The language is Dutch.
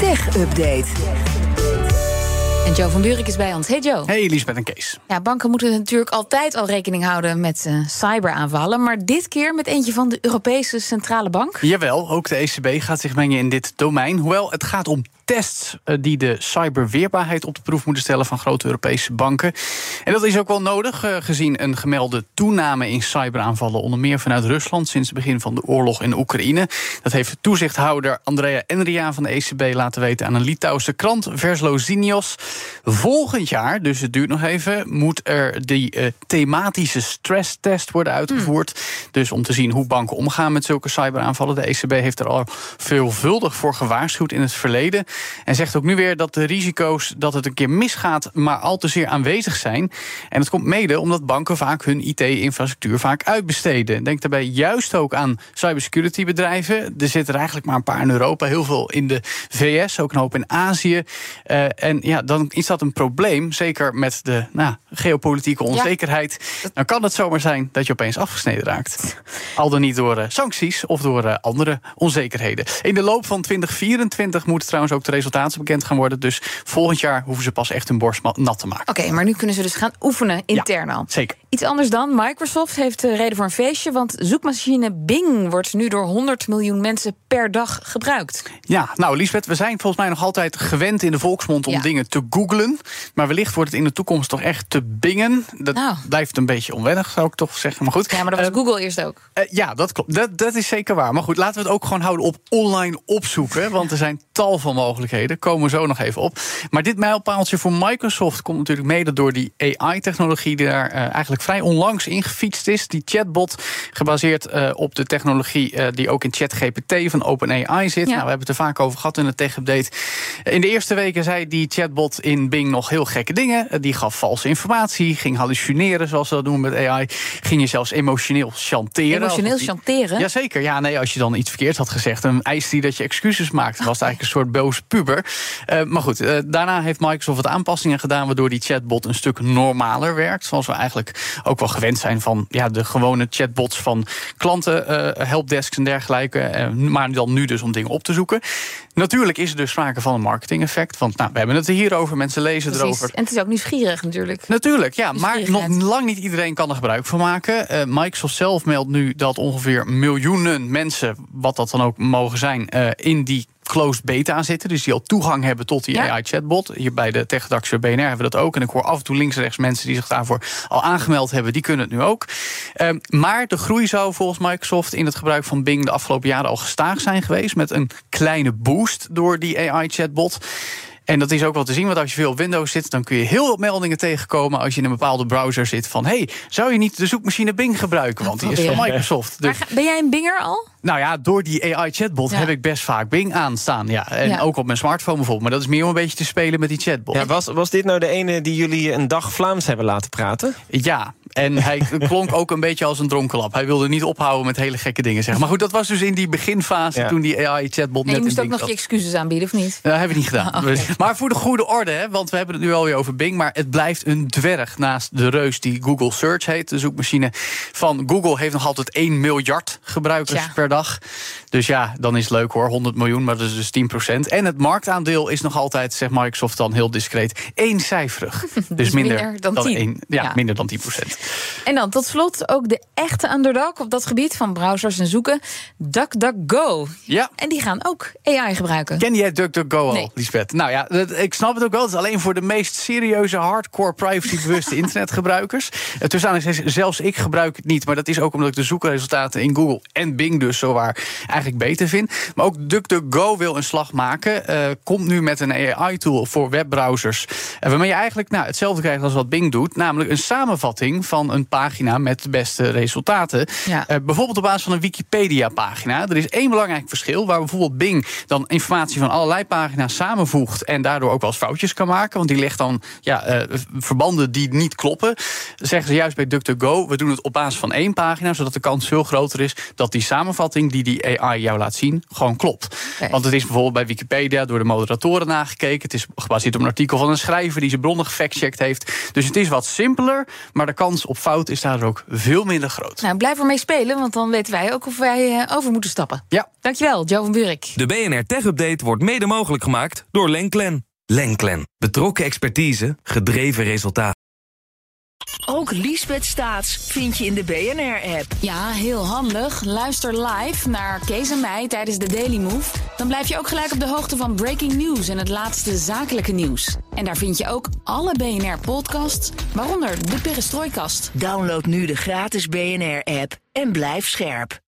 Tech Update. En Joe van Buurik is bij ons. Hey Joe. Hey Liesbeth en Kees. Ja, banken moeten natuurlijk altijd al rekening houden met cyberaanvallen. Maar dit keer met eentje van de Europese Centrale Bank. Jawel, ook de ECB gaat zich mengen in dit domein. Hoewel, het gaat om tests die de cyberweerbaarheid op de proef moeten stellen van grote Europese banken. En dat is ook wel nodig, gezien een gemelde toename in cyberaanvallen, onder meer vanuit Rusland sinds het begin van de oorlog in Oekraïne. Dat heeft toezichthouder Andrea Enria van de ECB laten weten aan een Litouwse krant, Verslo Zinios. Volgend jaar, dus het duurt nog even, moet er die thematische stresstest worden uitgevoerd. Dus om te zien hoe banken omgaan met zulke cyberaanvallen. De ECB heeft er al veelvuldig voor gewaarschuwd in het verleden. En zegt ook nu weer dat de risico's dat het een keer misgaat maar al te zeer aanwezig zijn. En dat komt mede omdat banken vaak hun IT-infrastructuur vaak uitbesteden. Denk daarbij juist ook aan cybersecurity bedrijven. Er zitten er eigenlijk maar een paar in Europa, heel veel in de VS, ook een hoop in Azië. En ja, dan is dat een probleem, zeker met de geopolitieke onzekerheid. Ja. Dan kan het zomaar zijn dat je opeens afgesneden raakt. Al dan niet door sancties of door andere onzekerheden. In de loop van 2024 moeten trouwens ook de resultaten bekend gaan worden. Dus volgend jaar hoeven ze pas echt hun borst nat te maken. Oké, maar nu kunnen ze dus gaan oefenen intern al. Zeker. Iets anders dan. Microsoft heeft reden voor een feestje, want zoekmachine Bing wordt nu door 100 miljoen mensen per dag gebruikt. Ja, nou Liesbeth, we zijn volgens mij nog altijd gewend in de volksmond om dingen te googlen. Maar wellicht wordt het in de toekomst toch echt te bingen. Dat blijft een beetje onwennig, zou ik toch zeggen. Maar goed. Ja, maar dat was Google eerst ook. Ja, dat klopt. Dat is zeker waar. Maar goed, laten we het ook gewoon houden op online opzoeken. Want er zijn tal van mogelijkheden. Komen we zo nog even op. Maar dit mijlpaaltje voor Microsoft komt natuurlijk mede door die AI-technologie die daar eigenlijk vrij onlangs ingefietst is. Die chatbot, gebaseerd op de technologie die ook in ChatGPT van OpenAI zit. Ja. Nou, we hebben het er vaak over gehad in de tech-update. In de eerste weken zei die chatbot in Bing nog heel gekke dingen. Die gaf valse informatie, ging hallucineren, zoals ze dat noemen met AI. Ging je zelfs emotioneel chanteren. Emotioneel chanteren? Jazeker. Ja, nee, als je dan iets verkeerd had gezegd, dan eiste hij dat je excuses maakte. Was het eigenlijk een soort boze puber. Maar goed, daarna heeft Microsoft wat aanpassingen gedaan, waardoor die chatbot een stuk normaler werkt. Zoals we eigenlijk ook wel gewend zijn van de gewone chatbots van klanten, helpdesks en dergelijke. Maar dan nu dus om dingen op te zoeken. Natuurlijk is er dus sprake van een marketing-effect. Want we hebben het er hier over, mensen lezen erover. En het is ook nieuwsgierig natuurlijk. Natuurlijk, ja, maar nog lang niet iedereen kan er gebruik van maken. Microsoft zelf meldt nu dat ongeveer miljoenen mensen, wat dat dan ook mogen zijn, in die closed beta zitten, dus die al toegang hebben tot die AI-chatbot. Hier bij de techredactie BNR hebben we dat ook. En ik hoor af en toe links en rechts mensen die zich daarvoor al aangemeld hebben, die kunnen het nu ook. Maar de groei zou volgens Microsoft in het gebruik van Bing de afgelopen jaren al gestaag zijn geweest, met een kleine boost door die AI-chatbot. En dat is ook wel te zien, want als je veel op Windows zit, dan kun je heel veel meldingen tegenkomen als je in een bepaalde browser zit van zou je niet de zoekmachine Bing gebruiken, want die is van Microsoft. Dus ben jij een Binger al? Nou ja, door die AI-chatbot heb ik best vaak Bing aanstaan. Ja. En ook op mijn smartphone bijvoorbeeld. Maar dat is meer om een beetje te spelen met die chatbot. Ja, was dit nou de ene die jullie een dag Vlaams hebben laten praten? Ja, en hij klonk ook een beetje als een dronkenlap. Hij wilde niet ophouden met hele gekke dingen zeggen. Maar goed, dat was dus in die beginfase toen die AI-chatbot net in Bing je moest ook nog je excuses aanbieden, of niet? Dat heb ik niet gedaan. Maar voor de goede orde, want we hebben het nu alweer over Bing, maar het blijft een dwerg naast de reus die Google Search heet. De zoekmachine van Google heeft nog altijd 1 miljard gebruikers per dag. Dus ja, dan is het leuk hoor, 100 miljoen, maar dat is dus 10%. En het marktaandeel is nog altijd, zegt Microsoft dan heel discreet, eencijferig. Dus minder dan 10. Minder dan 10%. En dan tot slot ook de echte underdog op dat gebied van browsers en zoeken, DuckDuckGo. Ja. En die gaan ook AI gebruiken. Ken jij DuckDuckGo al, Liesbeth? Nou ja, ik snap het ook wel. Het is alleen voor de meest serieuze, hardcore, privacybewuste internetgebruikers. Zelfs ik gebruik het niet, maar dat is ook omdat ik de zoekresultaten in Google en Bing dus zowaar eigenlijk beter vind. Maar ook DuckDuckGo wil een slag maken. Komt nu met een AI-tool voor webbrowsers. Waarmee je eigenlijk hetzelfde krijgt als wat Bing doet. Namelijk een samenvatting van een pagina met de beste resultaten. Ja. Bijvoorbeeld op basis van een Wikipedia-pagina. Er is één belangrijk verschil. Waar bijvoorbeeld Bing dan informatie van allerlei pagina's samenvoegt. En daardoor ook wel eens foutjes kan maken. Want die legt dan verbanden die niet kloppen. Zeggen ze juist bij DuckDuckGo. We doen het op basis van één pagina. Zodat de kans veel groter is dat die samenvatting die AI jou laat zien, gewoon klopt. Okay. Want het is bijvoorbeeld bij Wikipedia door de moderatoren nagekeken. Het is gebaseerd op een artikel van een schrijver die zijn bronnen gefactcheckt heeft. Dus het is wat simpeler, maar de kans kans op fout is daar ook veel minder groot. Nou, blijf ermee spelen, want dan weten wij ook of wij over moeten stappen. Ja. Dankjewel, Jo van Buurik. De BNR Tech Update wordt mede mogelijk gemaakt door Lenklen. Lenklen. Betrokken expertise, gedreven resultaat. Ook Liesbeth Staats vind je in de BNR-app. Ja, heel handig. Luister live naar Kees en mij tijdens de Daily Move. Dan blijf je ook gelijk op de hoogte van breaking news en het laatste zakelijke nieuws. En daar vind je ook alle BNR-podcasts, waaronder de Perestrooikast. Download nu de gratis BNR-app en blijf scherp.